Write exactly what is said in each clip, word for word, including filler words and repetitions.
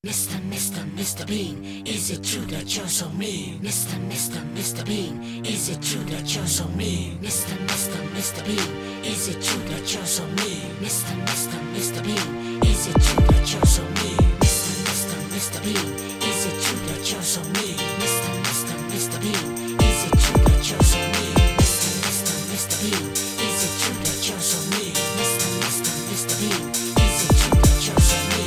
Mister, Mister, Mister Bean, is it true that you're so mean? Mister, Mister, Mister Bean, is it true that you're so mean? Mister, Mister, Mister Bean, is it true that you're so mean? Mister, Mister, Mister Bean, is it true that you're so mean? Mister, Mister, Mister Bean, is it true that you're so mean? Mister, Mister, Mister Bean, is it true that you're so mean? Mister, Mister, Mister Bean, is it true that you're so mean? Mister, Mister, Mister Bean, is it true that you're so mean?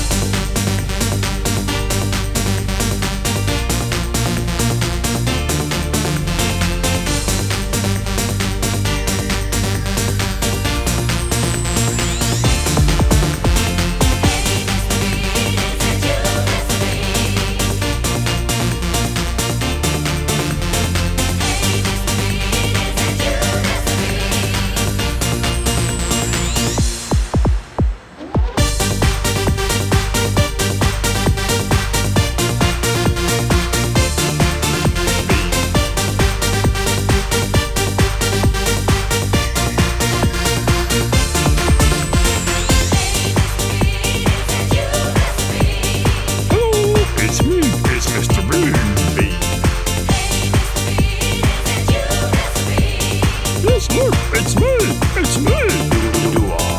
It's me! It's me! Do I?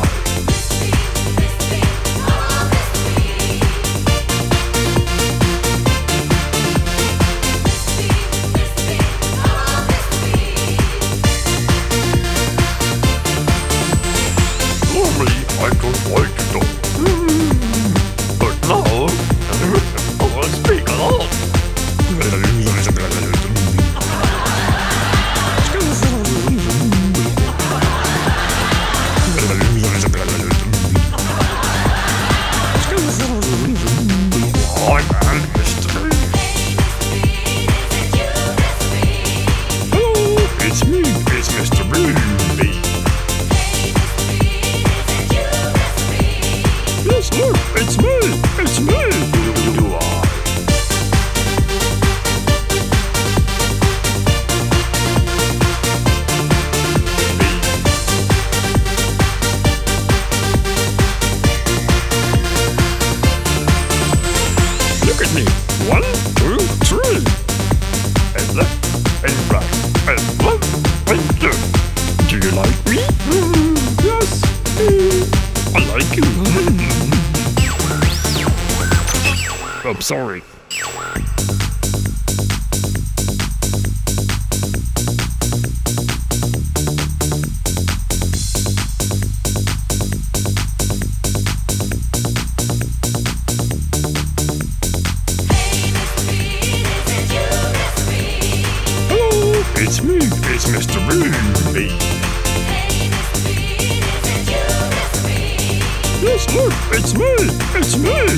Normally I don't like to talk, but now I will speak a lot. It's me! It's me! Do I? Look at me! One, two, three! And left, and right, and one, and two. Do you like me? Mm, yes! Mm, I like you! Mm. I'm sorry. Hello, it's me. It's Mister Bean. Yes, look, it's me. It's me.